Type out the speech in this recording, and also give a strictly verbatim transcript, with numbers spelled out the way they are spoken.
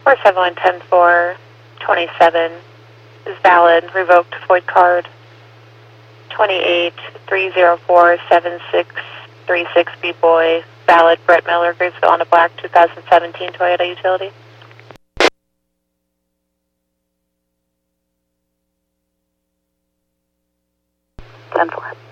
four seven one ten four twenty-seven is valid. Revoked Void card. twenty-eight three zero four seven six three six B Boy. Valid. Brett Miller, Graceville on a black two thousand seventeen Toyota utility. ten four.